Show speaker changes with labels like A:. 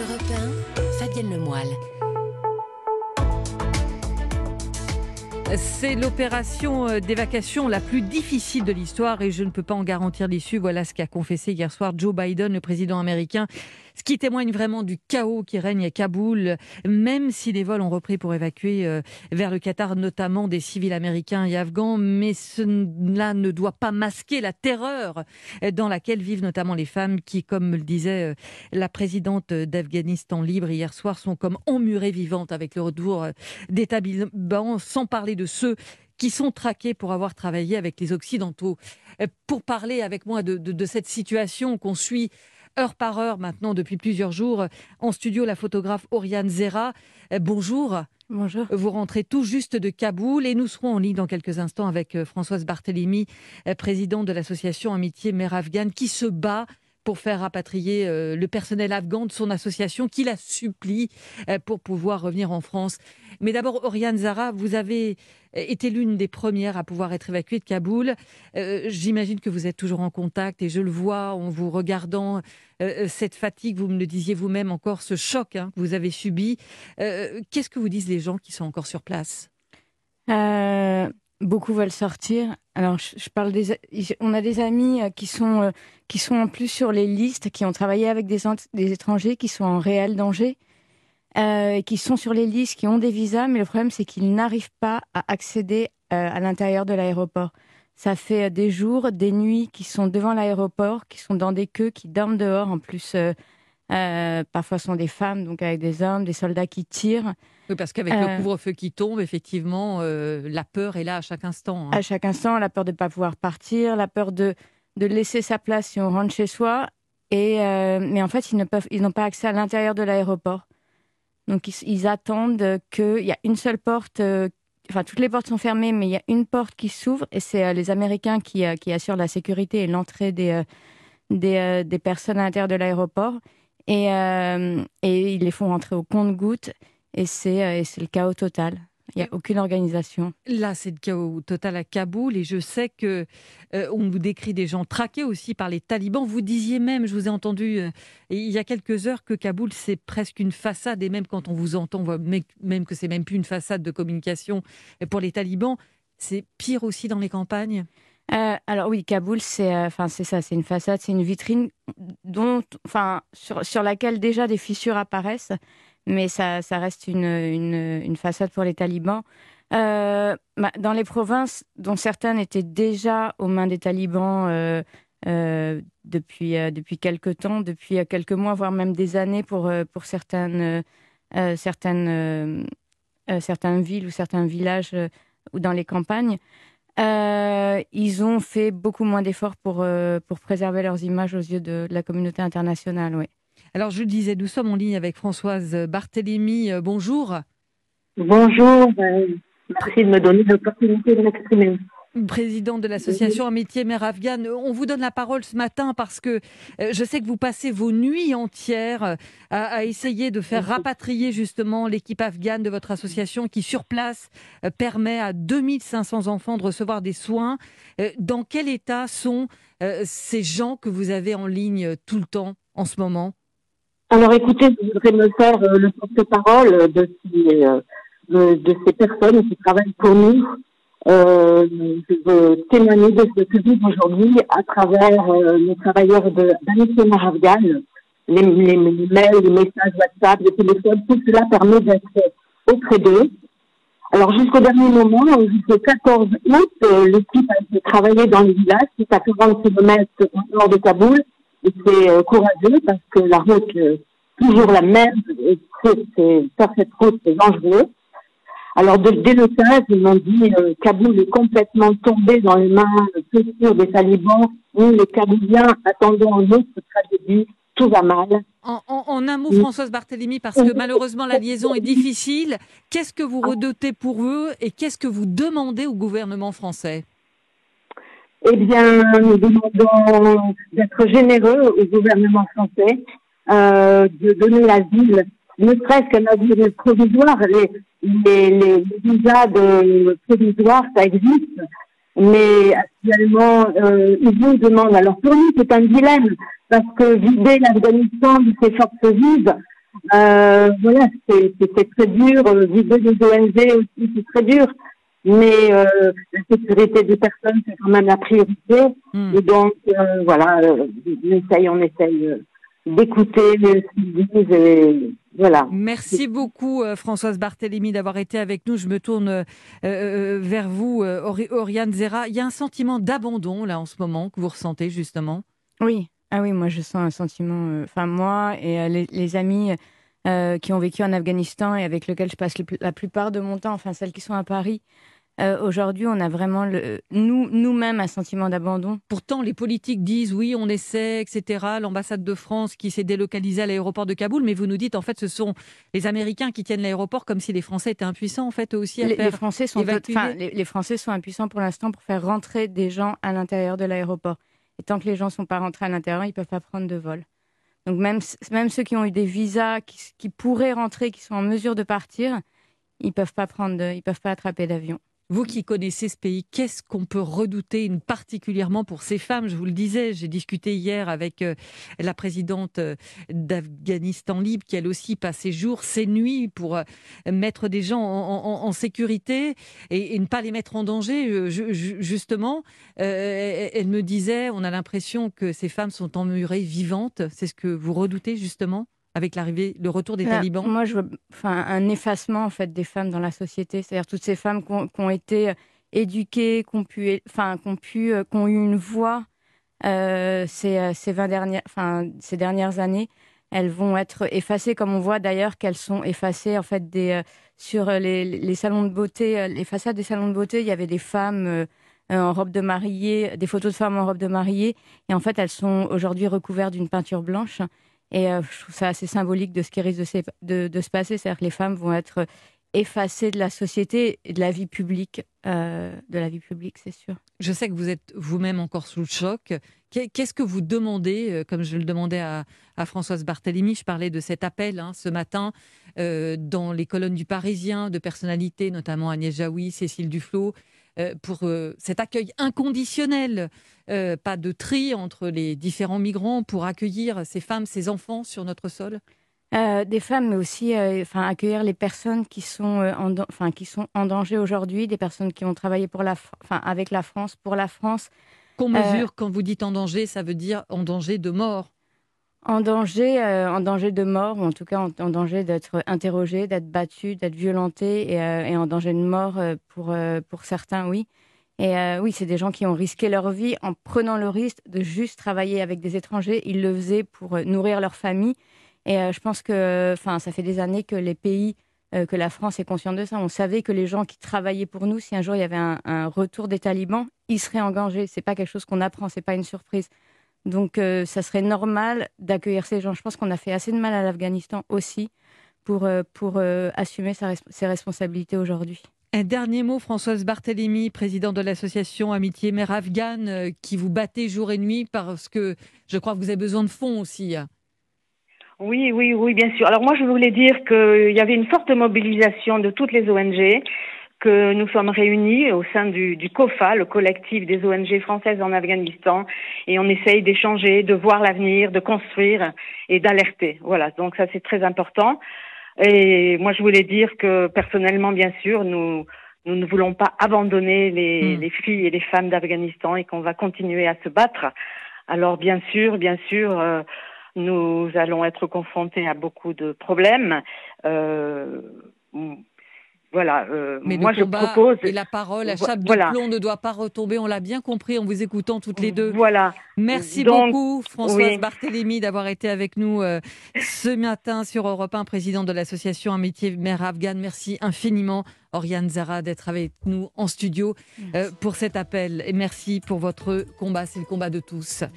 A: Europe 1, Fabienne Lemoyle.
B: C'est l'opération d'évacuation la plus difficile de l'histoire et je ne peux pas en garantir l'issue. Voilà ce qu'a confessé hier soir Joe Biden, le président américain. Ce qui témoigne vraiment du chaos qui règne à Kaboul, même si les vols ont repris pour évacuer vers le Qatar, notamment des civils américains et afghans. Mais cela ne doit pas masquer la terreur dans laquelle vivent notamment les femmes qui, comme me le disait la présidente d'Afghanistan Libre hier soir, sont comme emmurées vivantes avec le retour des talibans, sans parler de ceux qui sont traqués pour avoir travaillé avec les Occidentaux. Pour parler avec moi de cette situation qu'on suit heure par heure maintenant depuis plusieurs jours, en studio la photographe Oriane Zera. Bonjour.
C: Bonjour.
B: Vous rentrez tout juste de Kaboul et nous serons en ligne dans quelques instants avec Françoise Barthélémy, présidente de l'association Amitié Mère Afghane, qui se bat pour faire rapatrier le personnel afghan de son association, qui la supplie pour pouvoir revenir en France. Mais d'abord, Oriane Zera, vous avez été l'une des premières à pouvoir être évacuée de Kaboul. J'imagine que vous êtes toujours en contact et je le vois en vous regardant, cette fatigue, vous me le disiez vous-même encore, ce choc que vous avez subi. Qu'est-ce que vous disent les gens qui sont encore sur place ?
C: Beaucoup veulent sortir. Alors, je parle on a des amis qui sont en plus sur les listes, qui ont travaillé avec des étrangers qui sont en réel danger, qui sont sur les listes, qui ont des visas, mais le problème, c'est qu'ils n'arrivent pas à accéder à l'intérieur de l'aéroport. Ça fait des jours, des nuits qui sont devant l'aéroport, qui sont dans des queues, qui dorment dehors. En plus, parfois ce sont des femmes, donc avec des hommes, des soldats qui tirent.
B: Oui, parce qu'avec le couvre-feu qui tombe, effectivement, la peur est là à chaque instant.
C: À chaque instant, la peur de ne pas pouvoir partir, la peur de laisser sa place si on rentre chez soi. Mais en fait, ils n'ont pas accès à l'intérieur de l'aéroport. Donc, ils attendent qu'il y a une seule porte. Toutes les portes sont fermées, mais il y a une porte qui s'ouvre. Et c'est les Américains qui assurent la sécurité et l'entrée des personnes à l'intérieur de l'aéroport. Et ils les font rentrer au compte-gouttes. Et c'est le chaos total. Il n'y a aucune organisation.
B: Là, c'est le chaos total à Kaboul. Et je sais qu'on vous décrit des gens traqués aussi par les talibans. Vous disiez même, je vous ai entendu il y a quelques heures, que Kaboul, c'est presque une façade. Et même quand on vous entend, on voit même que c'est même plus une façade de communication pour les talibans. C'est pire aussi dans les campagnes.
C: Alors oui, Kaboul, c'est ça, c'est une façade, c'est une vitrine sur laquelle déjà des fissures apparaissent. Mais ça reste une façade pour les talibans. Dans les provinces, dont certaines étaient déjà aux mains des talibans depuis quelques temps, depuis quelques mois, voire même des années pour certaines villes ou certains villages ou dans les campagnes, ils ont fait beaucoup moins d'efforts pour préserver leurs images aux yeux de la communauté internationale, oui.
B: Alors, je le disais, nous sommes en ligne avec Françoise Barthélémy. Bonjour.
D: Bonjour. Merci de me donner l'opportunité de m'exprimer.
B: Présidente de l'association Amitié Mère Afghane. On vous donne la parole ce matin parce que je sais que vous passez vos nuits entières à essayer de faire rapatrier justement l'équipe afghane de votre association qui, sur place, permet à 2500 enfants de recevoir des soins. Dans quel état sont ces gens que vous avez en ligne tout le temps en ce moment ?
D: Alors écoutez, je voudrais me faire le porte-parole de ces personnes qui travaillent pour nous. Je veux témoigner de ce que vivent aujourd'hui à travers les travailleurs d'Amitié Mère Afghane, les mails, les messages WhatsApp, les téléphones, tout cela permet d'être auprès d'eux. Alors jusqu'au dernier moment, jusqu'au 14 août, l'équipe a été travailler dans les villages, qui est à 40 km au nord de Kaboul. Et c'est courageux parce que la route, toujours la même, et faire cette route, c'est dangereux. Alors, dès le 15, ils m'ont dit Kaboul est complètement tombé dans les mains sûres des talibans. Nous, les Kabouliens, attendons une autre tragédie. Tout va mal.
B: En un mot, Françoise Barthélémy, parce que malheureusement, la liaison est difficile. Qu'est-ce que vous redoutez pour eux et qu'est-ce que vous demandez au gouvernement français ?
D: Eh bien, nous demandons d'être généreux au gouvernement français, de donner l'asile, ne serait-ce qu'un asile provisoire. Les visas provisoires, ça existe, mais actuellement, ils nous demandent. Alors pour nous, c'est un dilemme, parce que vider l'Afghanistan de ses forces vives, Voilà, c'est très dur. Vider les ONG aussi, c'est très dur. Mais la sécurité des personnes, c'est quand même la priorité. Et donc, voilà, on essaye d'écouter ce qu'ils disent. Et voilà.
B: Merci beaucoup, Françoise Barthélémy, d'avoir été avec nous. Je me tourne vers vous, Oriane Zerra. Il y a un sentiment d'abandon, là, en ce moment, que vous ressentez, justement.
C: Oui. Ah oui, moi, je sens un sentiment... moi et les amis qui ont vécu en Afghanistan et avec lesquels je passe la plupart de mon temps, enfin, celles qui sont à Paris, aujourd'hui, on a vraiment, nous-mêmes, un sentiment d'abandon.
B: Pourtant, les politiques disent oui, on essaie, etc. L'ambassade de France qui s'est délocalisée à l'aéroport de Kaboul, mais vous nous dites en fait, ce sont les Américains qui tiennent l'aéroport comme si les Français étaient impuissants en fait eux aussi à faire
C: les Français sont
B: évacuer.
C: les Français sont impuissants pour l'instant pour faire rentrer des gens à l'intérieur de l'aéroport. Et tant que les gens ne sont pas rentrés à l'intérieur, ils ne peuvent pas prendre de vol. Donc même ceux qui ont eu des visas, qui pourraient rentrer, qui sont en mesure de partir, ils ne peuvent pas attraper d'avion.
B: Vous qui connaissez ce pays, qu'est-ce qu'on peut redouter particulièrement pour ces femmes? Je vous le disais, j'ai discuté hier avec la présidente d'Afghanistan Libre, qui elle aussi passe ses jours, ses nuits pour mettre des gens en sécurité et ne pas les mettre en danger. Justement, elle me disait, on a l'impression que ces femmes sont emmurées vivantes. C'est ce que vous redoutez justement avec le retour des talibans?
C: Moi, je veux un effacement en fait des femmes dans la société. C'est-à-dire toutes ces femmes qui ont été éduquées, qui ont eu une voix ces dernières années. Elles vont être effacées, comme on voit d'ailleurs qu'elles sont effacées en fait sur les salons de beauté, les façades des salons de beauté. Il y avait des femmes en robe de mariée, des photos de femmes en robe de mariée, et en fait elles sont aujourd'hui recouvertes d'une peinture blanche. Et je trouve ça assez symbolique de ce qui risque de se passer. C'est-à-dire que les femmes vont être effacées de la société et de la vie publique, c'est sûr.
B: Je sais que vous êtes vous-même encore sous le choc. Qu'est-ce que vous demandez, comme je le demandais à Françoise Barthélémy, je parlais de cet appel ce matin dans les colonnes du Parisien, de personnalités, notamment Agnès Jaoui, Cécile Duflot, pour cet accueil inconditionnel, pas de tri entre les différents migrants pour accueillir ces femmes, ces enfants sur notre sol?
C: Des femmes, mais aussi accueillir les personnes qui sont en danger aujourd'hui, des personnes qui ont travaillé avec la France, pour la France.
B: Qu'on mesure, quand vous dites en danger, ça veut dire en danger de mort?
C: En danger de mort, ou en tout cas en danger d'être interrogé, d'être battu, d'être violenté, et en danger de mort pour certains, oui. Et oui, c'est des gens qui ont risqué leur vie en prenant le risque de juste travailler avec des étrangers. Ils le faisaient pour nourrir leur famille. Et je pense que ça fait des années que les pays, que la France est consciente de ça. On savait que les gens qui travaillaient pour nous, si un jour il y avait un retour des talibans, ils seraient engagés. C'est pas quelque chose qu'on apprend, c'est pas une surprise. Donc, ça serait normal d'accueillir ces gens. Je pense qu'on a fait assez de mal à l'Afghanistan aussi pour assumer ses responsabilités aujourd'hui.
B: Un dernier mot, Françoise Barthélémy, présidente de l'association Amitié Mère Afghane, qui vous battez jour et nuit parce que je crois que vous avez besoin de fonds aussi.
E: Oui, bien sûr. Alors moi, je voulais dire qu'il y avait une forte mobilisation de toutes les ONG, que nous sommes réunis au sein du COFA, le collectif des ONG françaises en Afghanistan, et on essaye d'échanger, de voir l'avenir, de construire et d'alerter. Voilà, donc ça c'est très important. Et moi je voulais dire que personnellement, bien sûr, nous ne voulons pas abandonner les filles et les femmes d'Afghanistan et qu'on va continuer à se battre. Alors bien sûr, nous allons être confrontés à beaucoup de problèmes. Voilà,
B: mais
E: moi
B: je
E: propose...
B: Et la parole, la chape de plomb ne doit pas retomber, on l'a bien compris en vous écoutant toutes les deux.
E: Voilà.
B: Merci beaucoup Françoise Barthélémy d'avoir été avec nous ce matin sur Europe 1, présidente de l'association Amitié Mère Afghane. Merci infiniment Oriane Zerra d'être avec nous en studio pour cet appel. Et merci pour votre combat, c'est le combat de tous.